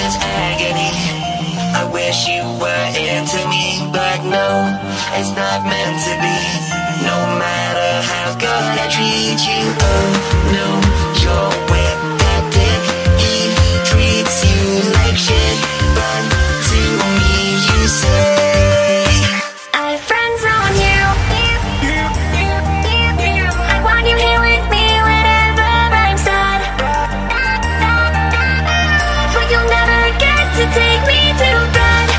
is agony. I wish you were into me, but no, it's not meant to be. No matter how good I treat you, oh no, you're with that dick. He treats you like shit, but to me you say I friend zone you. I want you here with me whenever I'm sad, but you'll never get to take me to bed.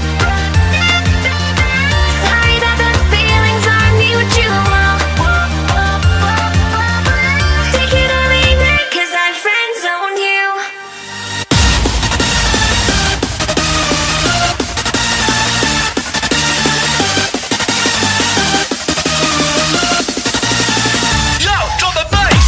Sorry that the feelings are mutual. Take it or leave it, 'cause I friend zone you. Yo, drop the bass.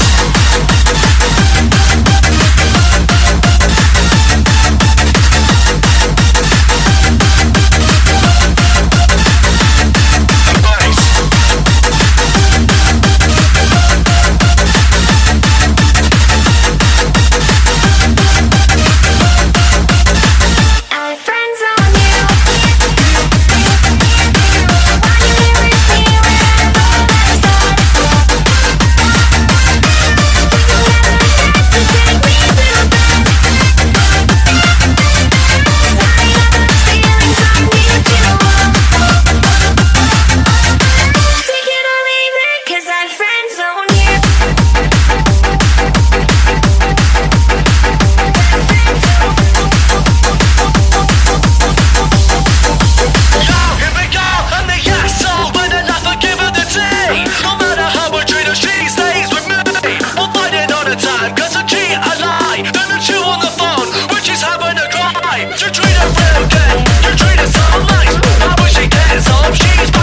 I friend zone you. Want you here with me whenever I'm sad, but you'll never get to take me to bed. Sorry that the feelings are mutual. Take it or leave it, 'cause I friend zone you. Yo, here we go, I'm the asshole, but I'm not forgiving the tea. No matter how I treat her, she stays with me. We'll fight it all the time, 'cause I cheat, I lie. Then I chew on the phone when she's having a cry. You treat her real good, you treat her so nice. Why would she get some? She's